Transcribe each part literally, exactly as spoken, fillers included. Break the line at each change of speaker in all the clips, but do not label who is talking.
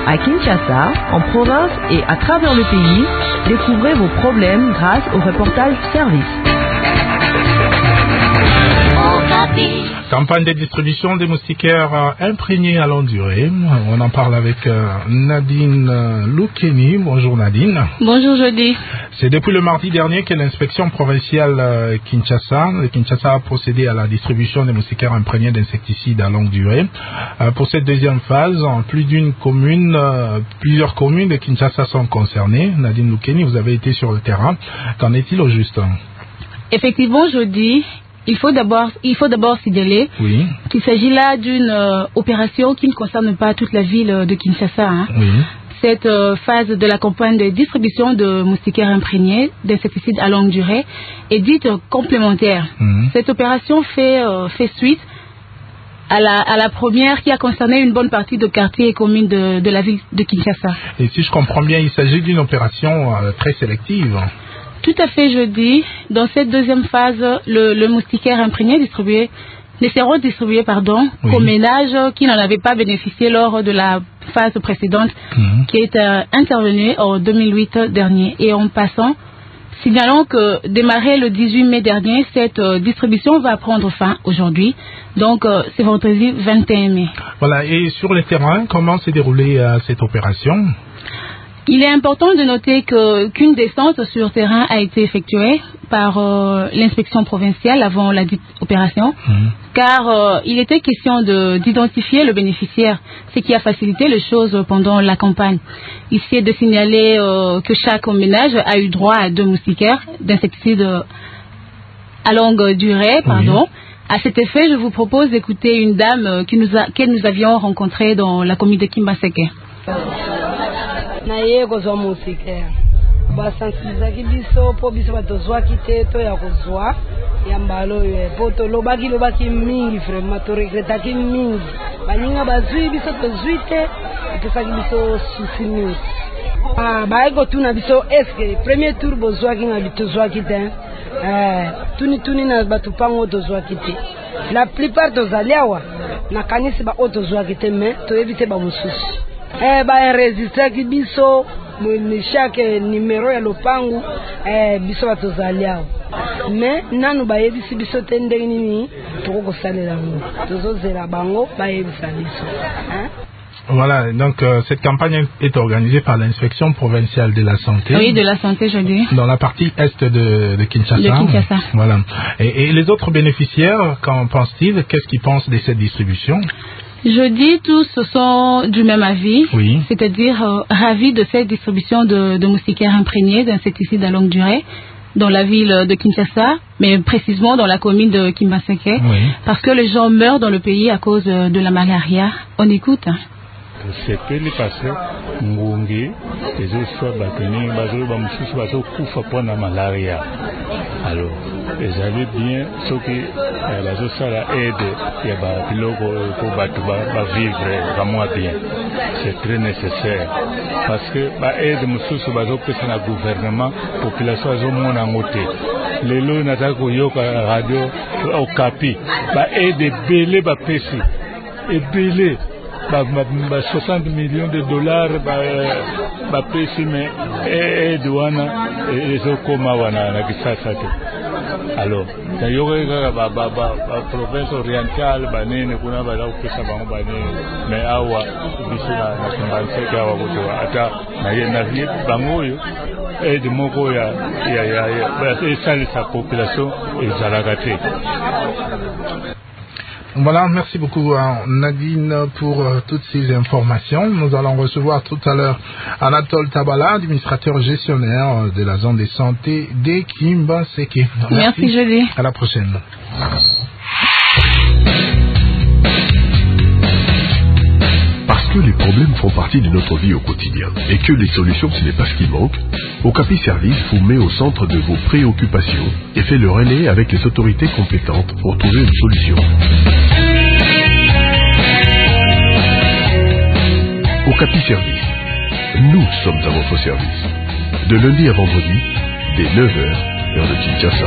À Kinshasa, en province et à travers le pays, découvrez vos problèmes grâce au reportage service.
Campagne de distribution des moustiquaires imprégnés à longue durée. On en parle avec Nadine Loukeni. Bonjour Nadine.
Bonjour Jody.
C'est depuis le mardi dernier que l'inspection provinciale Kinshasa, Kinshasa a procédé à la distribution des moustiquaires imprégnés d'insecticides à longue durée. Pour cette deuxième phase, plus d'une commune, plusieurs communes de Kinshasa sont concernées. Nadine Loukeni, vous avez été sur le terrain. Qu'en est-il au juste?
Effectivement, Jody. Il faut d'abord, il faut d'abord signaler
oui.
qu'il s'agit là d'une euh, opération qui ne concerne pas toute la ville de Kinshasa. Hein.
Oui.
Cette euh, phase de la campagne de distribution de moustiquaires imprégnés d'insecticides à longue durée est dite complémentaire.
Mmh.
Cette opération fait, euh, fait suite à la, à la première qui a concerné une bonne partie de quartiers et communes de, de la ville de Kinshasa.
Et si je comprends bien, il s'agit d'une opération euh, très sélective.
Tout à fait, je dis. Dans cette deuxième phase, le, le moustiquaire imprégné distribué, ne seront distribués pardon, oui. qu'aux ménages qui n'en avaient pas bénéficié lors de la phase précédente mmh. qui est euh, intervenue en deux mille huit dernier. Et en passant, signalons que démarré le dix-huit mai dernier, cette euh, distribution va prendre fin aujourd'hui. Donc, euh, c'est vendredi vingt et un mai.
Voilà. Et sur le terrain, comment s'est déroulée euh, cette opération ?
Il est important de noter que, qu'une descente sur terrain a été effectuée par euh, l'inspection provinciale avant la dite opération, mmh. car euh, il était question de, d'identifier le bénéficiaire, ce qui a facilité les choses pendant la campagne. Ici est de signaler euh, que chaque ménage a eu droit à deux moustiquaires d'insecticides à longue durée, pardon. Oui. À cet effet, je vous propose d'écouter une dame qui nous a, que nous avions rencontrée dans la commune de Kimbaseke.
Na ye kozwa moustiquaire basensibilizaki biso po biso batozwaki te to ya kozwa ya mbala oyo po tolobaki lobaki mingi vraiment toregretaki mingi baninga bazwi biso tozwi te epesaki biso susi mingi baye kotuna biso eske premier tour bozwaki nga tozwaki te tuni tuni na bato mpango tozwaki te la plupart tozali awa nakanisi baoyo tozwaki te me toyebi te bamosusu eh ba enregistraki biso ni chaque numéro ya lopangu eh biso batozali awo mais nanu bayebisi biso te ndenge nini tokokosalela ngo tozozela bango bayebisa biso hein.
Voilà, donc euh, cette campagne est organisée par l'inspection provinciale de la santé.
Oui, de la santé, je dis.
Dans la partie est de, de Kinshasa.
De Kinshasa.
Voilà. Et, et les autres bénéficiaires, qu'en pensent-ils? Qu'est-ce qu'ils pensent de cette distribution?
Je dis tous sont du même avis,
oui.
c'est-à-dire euh, ravis de cette distribution de, de moustiquaires imprégnés d'insecticides à longue durée dans la ville de Kinshasa, mais précisément dans la commune de Kimbaseke,
oui.
parce que les gens meurent dans le pays à cause de la malaria. On écoute.
sepeli passé ngungi ezoswa batoni bazoba mosusu bazokufa mpona malaria. Alors ezali bien soki bazosala aide ya babiloko po bato bavivre bamwa bien, c'est très nécessaire parce que baaide mosusu bazopesa na gouvernement population azomona yango te. Lelo nazali koyoka radio Okapi baaide ebele bapesi ebele ba soixante millions de dollars ba ba pesi me e douana ezokoma wana na Kisasa te. Alors tayoka ba ba ba province orientale banene kuna bala kupesa bango banene me awa bisina na Kimbaseke awa kuto ata na ye na vie bango yo et de moko ya ya ya ba esali sa population ezalaka te.
Voilà, merci beaucoup à Nadine pour euh, toutes ces informations. Nous allons recevoir tout à l'heure Anatole Tabala, administrateur gestionnaire de la zone de santé de Kimbaseke.
Merci, merci Julie.
À la prochaine.
Parce que les problèmes font partie de notre vie au quotidien et que les solutions ce n'est pas ce qui manque, Okapi Service vous met au centre de vos préoccupations et fait le relais avec les autorités compétentes pour trouver une solution. Okapi Service, nous sommes à votre service. De lundi à vendredi, dès neuf heures, heure de Kinshasa.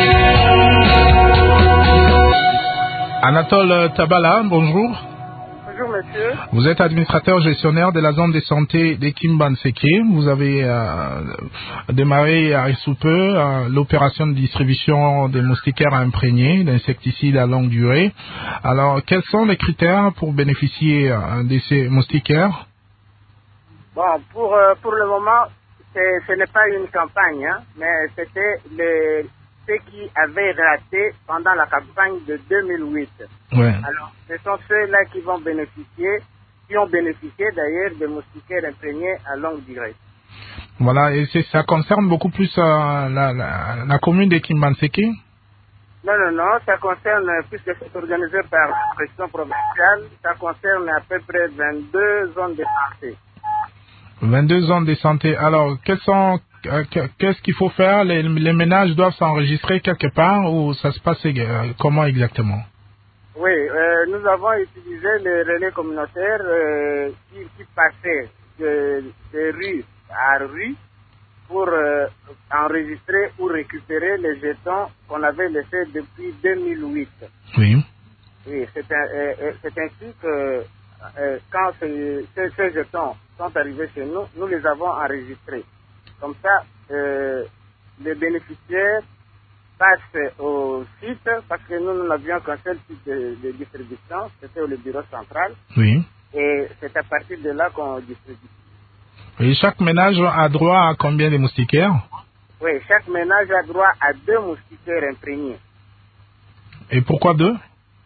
Anatole Tabala, bonjour.
Bonjour monsieur.
Vous êtes administrateur gestionnaire de la zone de santé de Kimbanseke. Vous avez euh, démarré à sous peu euh, l'opération de distribution des moustiquaires imprégnés d'insecticides à longue durée. Alors, quels sont les critères pour bénéficier euh, de ces moustiquaires?
Bon, pour, euh, pour le moment, ce n'est pas une campagne, hein, mais c'était les, ceux qui avaient raté pendant la campagne de deux mille huit.
Ouais.
Alors, ce sont ceux-là qui vont bénéficier, qui ont bénéficié d'ailleurs des moustiquaires imprégnés à longue durée.
Voilà, et ça concerne beaucoup plus euh, la, la, la commune de Kimbanseke?
Non, non, non, ça concerne, puisque c'est organisé par la pression provinciale, ça concerne à peu près vingt-deux zones de santé.
vingt-deux zones de santé. Alors, quels sont, euh, qu'est-ce qu'il faut faire? les, les ménages doivent s'enregistrer quelque part ou ça se passe euh, comment exactement?
Oui, euh, nous avons utilisé les relais communautaires euh, qui, qui passaient de, de rue à rue pour euh, enregistrer ou récupérer les jetons qu'on avait laissés depuis deux mille huit.
Oui.
Oui, c'est un, euh, c'est ainsi que euh, quand ces, ces, ces jetons sont arrivés chez nous, nous les avons enregistrés. Comme ça, euh, les bénéficiaires passent au site, parce que nous, nous n'avions qu'un seul site de, de distribution, c'était le bureau central.
Oui.
Et c'est à partir de là qu'on distribue.
Et chaque ménage a droit à combien de moustiquaires?
Oui, chaque ménage a droit à deux moustiquaires imprégnés.
Et pourquoi deux?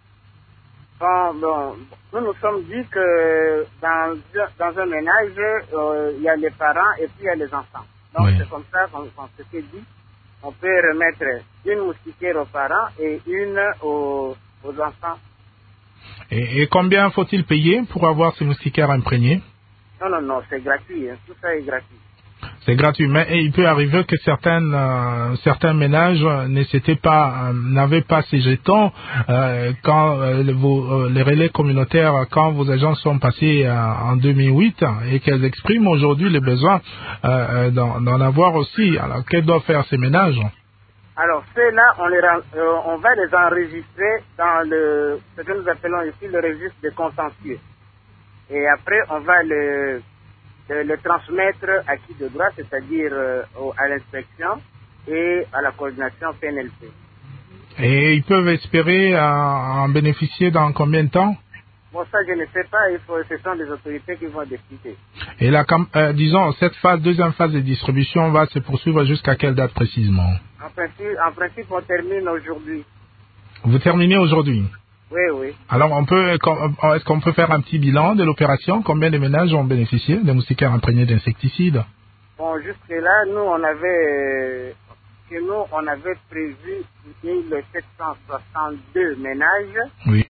Bon, bon, nous nous sommes dit que dans, dans un ménage, euh, il y a les parents et puis il y a les enfants. Donc oui. C'est comme ça qu'on, qu'on s'était dit. On peut remettre une moustiquaire aux parents et une aux, aux enfants.
Et, et combien faut-il payer pour avoir ces moustiquaires imprégnés?
Non, non, non, c'est gratuit. Hein. Tout ça est gratuit.
C'est gratuit, mais il peut arriver que certaines, euh, certains ménages ne s'étaient pas, euh, n'avaient pas ces jetons euh, quand euh, vos, euh, les relais communautaires, quand vos agents sont passés euh, en deux mille huit et qu'elles expriment aujourd'hui le besoin euh, d'en, d'en avoir aussi. Alors, qu'elles doivent faire ces ménages?
Alors, ceux-là, on, les, euh, on va les enregistrer dans le, ce que nous appelons ici le registre de contentieux. Et après, on va le, le, le transmettre à qui de droit, c'est-à-dire euh, au, à l'inspection et à la coordination P N L P.
Et ils peuvent espérer euh, en bénéficier dans combien de temps?
Bon, ça, je ne sais pas. Il faut, ce sont les autorités qui vont décider.
Et la, euh, disons, cette phase, deuxième phase de distribution va se poursuivre jusqu'à quelle date précisément?
En principe, en principe, on termine aujourd'hui.
Vous terminez aujourd'hui?
Oui, oui.
Alors, on peut, est-ce qu'on peut faire un petit bilan de l'opération? Combien de ménages ont bénéficié des moustiquaires imprégnés d'insecticides?
Bon, jusque-là, nous, on avait, chez nous, on avait prévu mille sept cent soixante-deux ménages.
Oui.